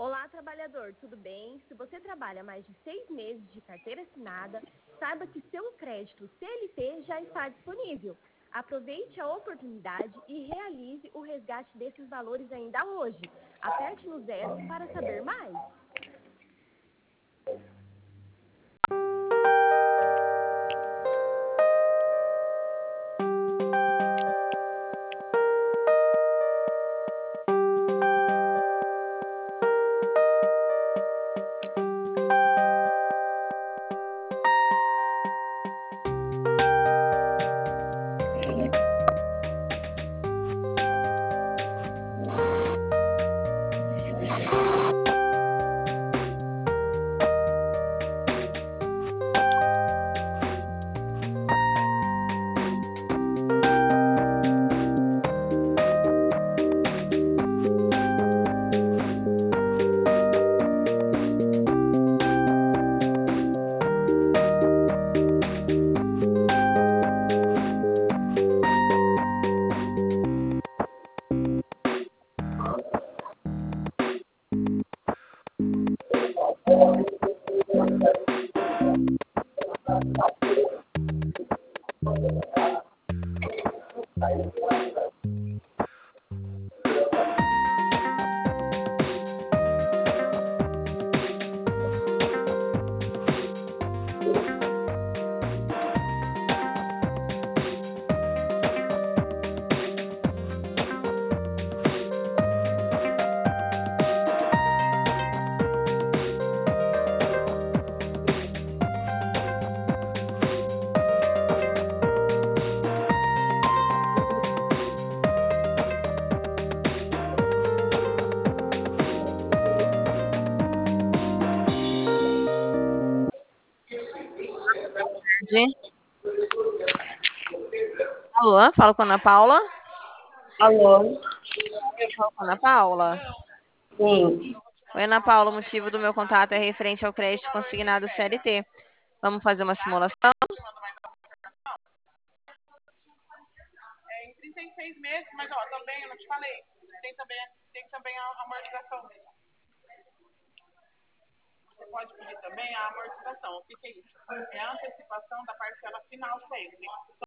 Olá, trabalhador, tudo bem? Se você trabalha mais de 6 meses de carteira assinada, saiba que seu crédito CLT já está disponível. Aproveite a oportunidade e realize o resgate desses valores ainda hoje. Aperte no 0 para saber mais. Tarde. Alô, falo com a Ana Paula. Alô? Eu falo com a Ana Paula. Sim. Oi, Ana Paula, o motivo do meu contato é referente ao crédito consignado CLT. Vamos fazer uma simulação? Em 36 meses, mas ó, também, eu não te falei, tem também a amortização. Você pode pedir também a amortização. O que é isso? É a antecipação da parcela final sempre.